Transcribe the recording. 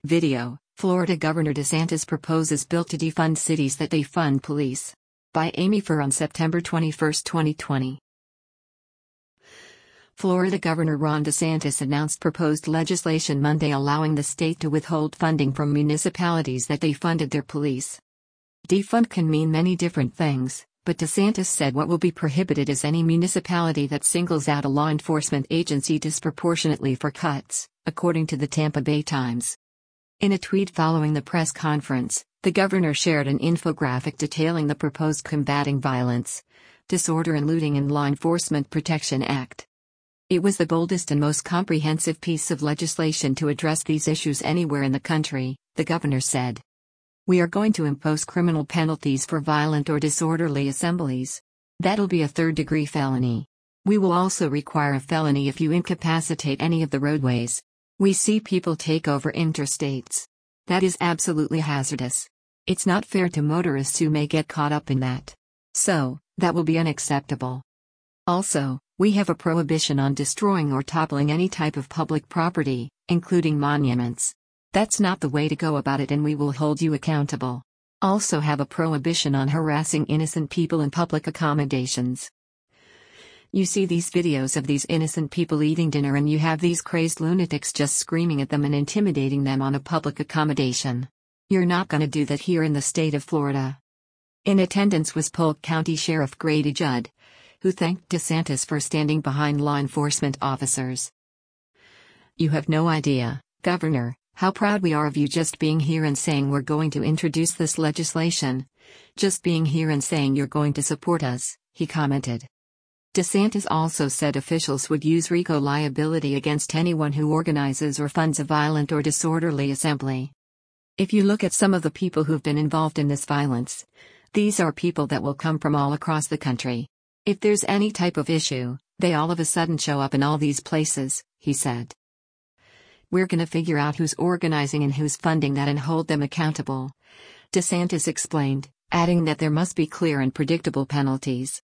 Video: Florida Governor DeSantis proposes bill to defund cities that defund police. By Amy Furr on September 21, 2020. Florida Governor Ron DeSantis announced proposed legislation Monday allowing the state to withhold funding from municipalities that defunded their police. Defund can mean many different things, but DeSantis said what will be prohibited is any municipality that singles out a law enforcement agency disproportionately for cuts, according to the Tampa Bay Times. In a tweet following the press conference, the governor shared an infographic detailing the proposed Combating Violence, Disorder and Looting in Law Enforcement Protection Act. It was the boldest and most comprehensive piece of legislation to address these issues anywhere in the country, the governor said. We are going to impose criminal penalties for violent or disorderly assemblies. That'll be a third-degree felony. We will also require a felony if you incapacitate any of the roadways. We see people take over interstates. That is absolutely hazardous. It's not fair to motorists who may get caught up in that. So, that will be unacceptable. Also, we have a prohibition on destroying or toppling any type of public property, including monuments. That's not the way to go about it, and we will hold you accountable. Also have a prohibition on harassing innocent people in public accommodations. You see these videos of these innocent people eating dinner and you have these crazed lunatics just screaming at them and intimidating them on a public accommodation. You're not gonna do that here in the state of Florida. In attendance was Polk County Sheriff Grady Judd, who thanked DeSantis for standing behind law enforcement officers. You have no idea, Governor, how proud we are of you just being here and saying we're going to introduce this legislation. Just being here and saying you're going to support us, he commented. DeSantis also said officials would use RICO liability against anyone who organizes or funds a violent or disorderly assembly. If you look at some of the people who've been involved in this violence, these are people that will come from all across the country. If there's any type of issue, they all of a sudden show up in all these places, he said. We're gonna figure out who's organizing and who's funding that and hold them accountable, DeSantis explained, adding that there must be clear and predictable penalties.